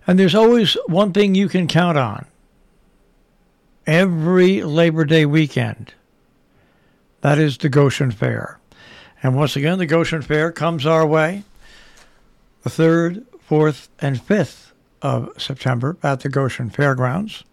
And there's always one thing you can count on every Labor Day weekend. That is the Goshen Fair. And once again, the Goshen Fair comes our way the 3rd, 4th, and 5th of September at the Goshen Fairgrounds.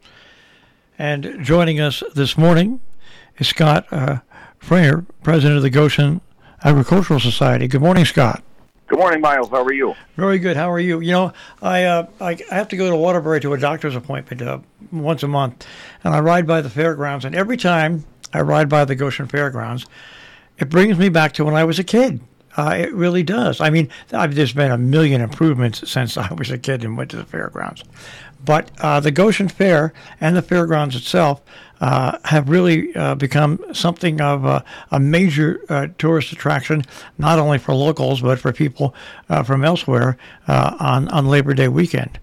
And joining us this morning is Scott Freyer, president of the Goshen Agricultural Society. Good morning, Scott. Good morning, Miles. How are you? Very good. How are you? You know, I have to go to Waterbury to a doctor's appointment once a month, and I ride by the fairgrounds. And every time I ride by the Goshen Fairgrounds, it brings me back to when I was a kid. It really does. I mean, there's been a million improvements since I was a kid and went to the fairgrounds. But the Goshen Fair and the fairgrounds itself have really become something of a major tourist attraction, not only for locals, but for people from elsewhere on Labor Day weekend.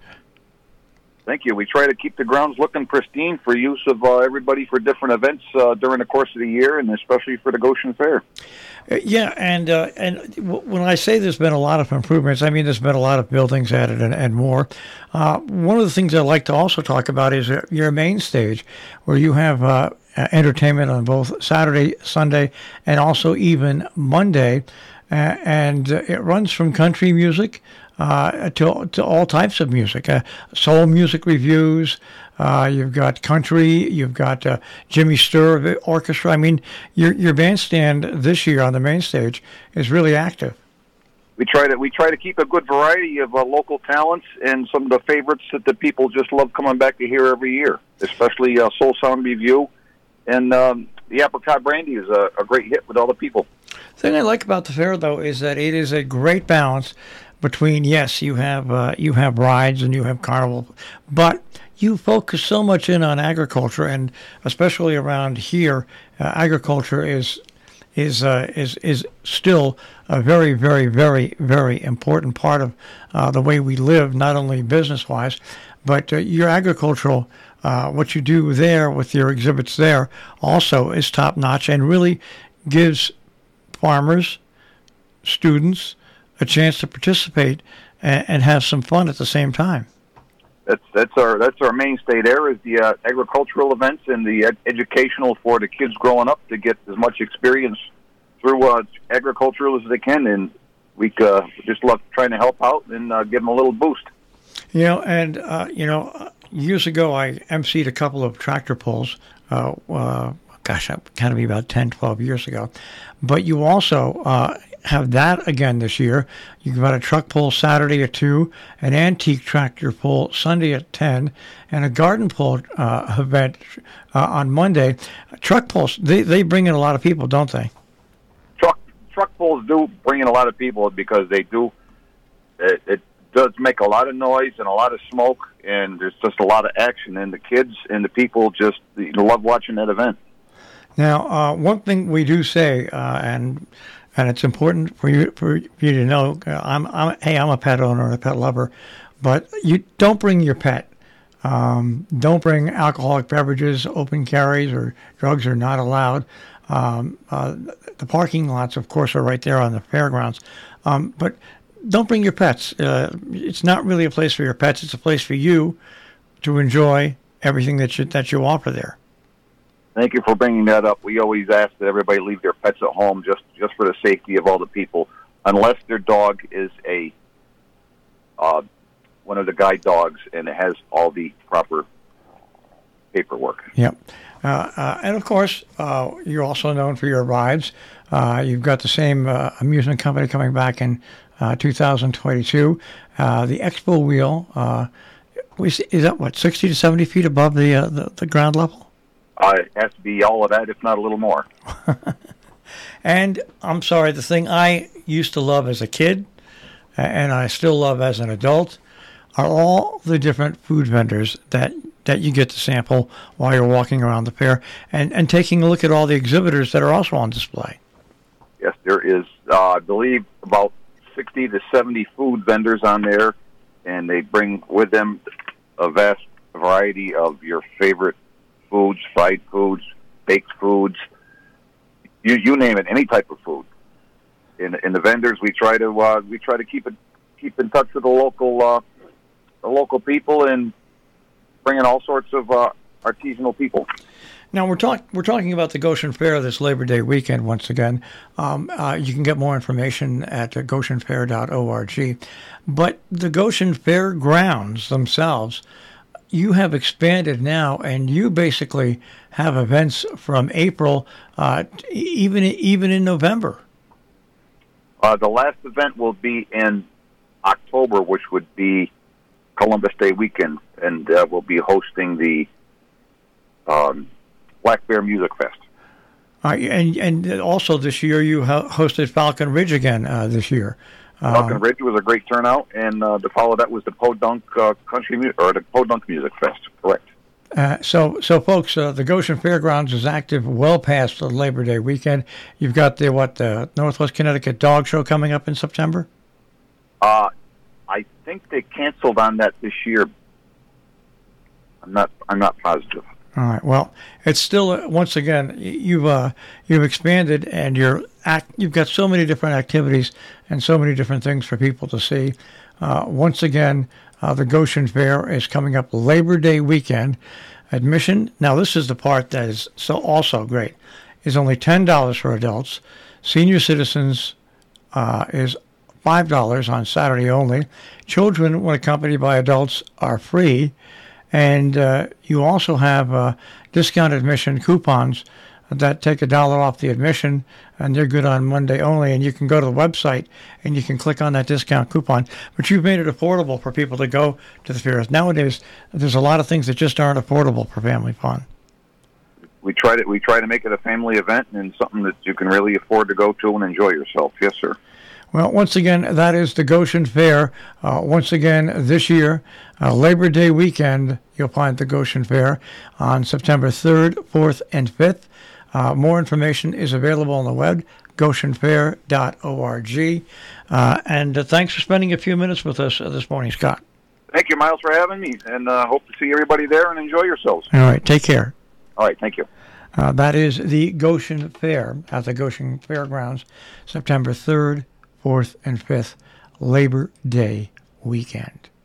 Thank you. We try to keep the grounds looking pristine for use of everybody for different events during the course of the year, and especially for the Goshen Fair. Yeah, and when I say there's been a lot of improvements, I mean there's been a lot of buildings added and more. One of the things I'd like to also talk about is your main stage, where you have entertainment on both Saturday, Sunday, and also even Monday, and it runs from country music to all types of music, soul music reviews. You've got country. You've got Jimmy Sturr Orchestra. I mean, your bandstand this year on the main stage is really active. We try to keep a good variety of local talents and some of the favorites that the people just love coming back to hear every year, especially Soul Sound Review, and the Apricot Brandy is a great hit with all the people. The thing I like about the fair, though, is that it is a great balance between, yes, you have rides and you have carnival, but you focus so much in on agriculture, and especially around here, agriculture is still a very, very, very, very important part of the way we live, not only business-wise, but your agricultural, what you do there with your exhibits there also is top-notch and really gives farmers, students, a chance to participate and have some fun at the same time. That's our mainstay there is the agricultural events and the educational for the kids growing up to get as much experience through agricultural as they can, and we just love trying to help out and give them a little boost. You know, and years ago I emceed a couple of tractor pulls. Gosh, that kind of be about 10, 12 years ago. But you also have that again this year. You've got a truck pull Saturday at 2, an antique tractor pull Sunday at 10, and a garden pull event on Monday. Truck pulls, they bring in a lot of people, don't they? Truck pulls do bring in a lot of people because they do. It does make a lot of noise and a lot of smoke, and there's just a lot of action, and the kids and the people just love watching that event. Now, one thing we do say, and it's important for you to know, I'm a pet owner and a pet lover, but you don't bring your pet. Don't bring alcoholic beverages, open carries, or drugs are not allowed. The parking lots, of course, are right there on the fairgrounds, but don't bring your pets. It's not really a place for your pets. It's a place for you to enjoy everything that you offer there. Thank you for bringing that up. We always ask that everybody leave their pets at home just for the safety of all the people, unless their dog is a one of the guide dogs and it has all the proper paperwork. Yep. And, of course, you're also known for your rides. You've got the same amusement company coming back in 2022. The Expo Wheel, is that, 60 to 70 feet above the ground level? It has to be all of that, if not a little more. And I'm sorry, the thing I used to love as a kid, and I still love as an adult, are all the different food vendors that you get to sample while you're walking around the fair, and taking a look at all the exhibitors that are also on display. Yes, there is, I believe, about 60 to 70 food vendors on there, and they bring with them a vast variety of your favorite foods, fried foods, baked foods, you name it, any type of food. In the vendors, we try to keep in touch with the local the local people and bring in all sorts of artisanal people. Now we're talking about the Goshen Fair this Labor Day weekend once again. You can get more information at goshenfair.org. But the Goshen Fair grounds themselves, you have expanded now, and you basically have events from April, even in November. The last event will be in October, which would be Columbus Day weekend, and we'll be hosting the Black Bear Music Fest. And also this year you hosted Falcon Ridge again this year. Falcon Ridge was a great turnout, and to follow that was the Podunk Country Music, or the Podunk Music Fest. Correct. So folks, the Goshen Fairgrounds is active well past the Labor Day weekend. You've got the Northwest Connecticut Dog Show coming up in September. I think they canceled on that this year. I'm not positive. All right. Well, it's still once again you've expanded, and you've got so many different activities and so many different things for people to see. Once again, the Goshen Fair is coming up Labor Day weekend. Admission, now this is the part that is also great, is only $10 for adults. Senior citizens is $5 on Saturday only. Children, when accompanied by adults, are free. And you also have discount admission coupons that take $1 off the admission, and they're good on Monday only. And you can go to the website and you can click on that discount coupon. But you've made it affordable for people to go to the fairs. Nowadays, there's a lot of things that just aren't affordable for family fun. We try to make it a family event and something that you can really afford to go to and enjoy yourself. Yes, sir. Well, once again, that is the Goshen Fair. Once again, this year, Labor Day weekend, you'll find the Goshen Fair on September 3rd, 4th, and 5th. More information is available on the web, goshenfair.org. And thanks for spending a few minutes with us this morning, Scott. Thank you, Miles, for having me, and hope to see everybody there and enjoy yourselves. All right, take care. All right, thank you. That is the Goshen Fair at the Goshen Fairgrounds, September 3rd, 4th, and 5th, Labor Day weekend.